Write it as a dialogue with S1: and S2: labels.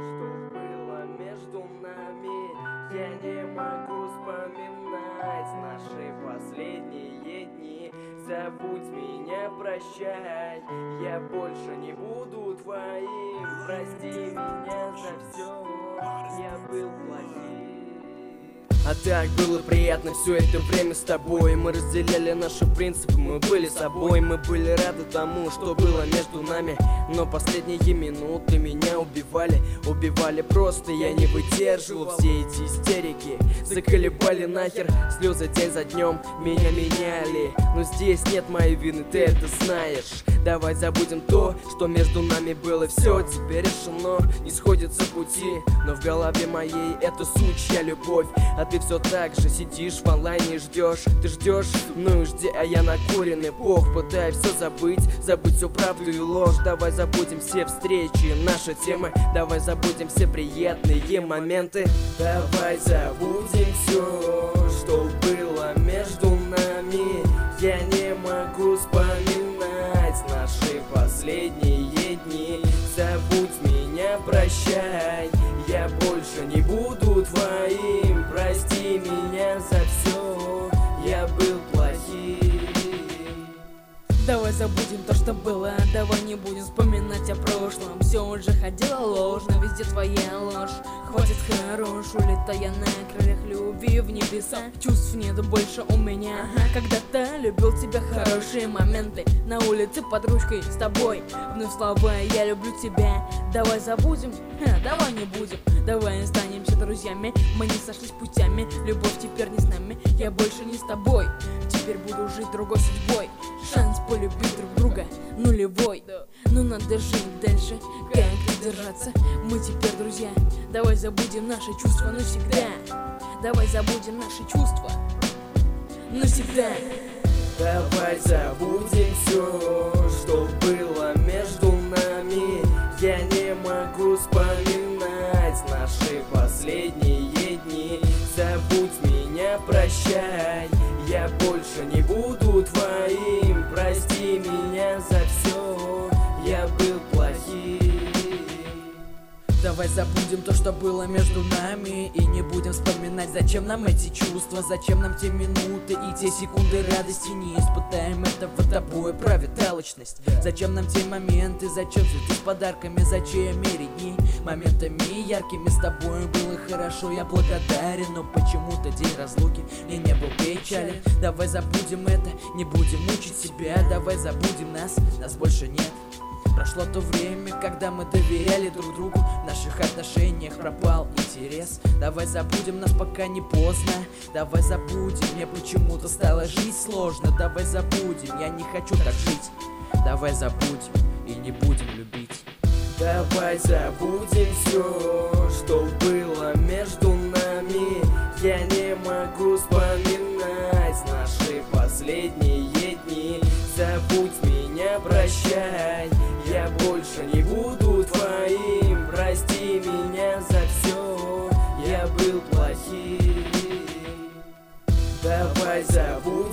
S1: что было между нами. Я не могу вспоминать наши последние дни. Забудь меня, прощай, я больше не буду твоим. Прости меня за все, я был плохим.
S2: А так было приятно все это время с тобой. Мы разделяли наши принципы, мы были собой. Мы были рады тому, что было между нами. Но последние минуты меня убивали. Убивали просто, я не выдерживал. Все эти истерики заколебали нахер. Слезы день за днем меня меняли. Но здесь нет моей вины, ты это знаешь. Давай забудем то, что между нами было. Все теперь решено, не сходятся пути. Но в голове моей это сучья любовь. А ты все так же сидишь в онлайне и ждешь. Ты ждешь, ну и жди, а я накуренный бог. Пытаюсь все забыть, забыть всю правду и ложь. Давай забудем все встречи, наши темы. Давай забудем все приятные моменты.
S1: Давай забудем все, что было между нами. Я не могу вспоминать наши последние дни. Забудь меня, прощай, я больше не буду твоим. Прости меня за все, я был плохим.
S3: Давай забудем то, что было, давай не будем вспоминать о прошлом. Все уже ходило ложно, везде твоя ложь. Хватит хорош, улетая на крыльях любви в небеса. Чувств нет больше у меня. Когда-то любил тебя, хорошие моменты на улице под ручкой с тобой. Вновь слова «я люблю тебя». Давай забудем, давай не будем. Давай останемся друзьями, мы не сошлись путями. Любовь теперь не с нами, я больше не с тобой. Теперь буду жить другой судьбой. Шанс полюбить друг друга нулевой. Но надо жить дальше, как держаться. Мы теперь друзья. Давай забудем наши чувства навсегда. Давай забудем наши чувства навсегда.
S1: Давай забудем все, что было между нами. Я не могу вспоминать наши последние дни. Забудь меня, прощай, я больше не буду твоим. Прости меня за все, я был плохим.
S2: Давай забудем то, что было между нами. И не будем вспоминать, зачем нам эти чувства. Зачем нам те минуты и те секунды радости. Не испытаем этого тобой, правит алчность. Зачем нам те моменты, зачем цветы с подарками. Зачем мерить моментами яркими с тобой было хорошо. Я благодарен, но почему-то день разлуки мне не был печален. Давай забудем это, не будем мучить себя. Давай забудем нас больше нет. Прошло то время, когда мы доверяли друг другу. В наших отношениях пропал интерес. Давай забудем нас, пока не поздно. Давай забудем, мне почему-то стало жить сложно. Давай забудем, я не хочу так жить. Давай забудем и не будем любить.
S1: Давай забудем все, что было между нами. Я не могу вспоминать наши последние дни. Забудь меня, прощай, я больше не буду твоим. Прости меня за все, я был плохим. Давай забудем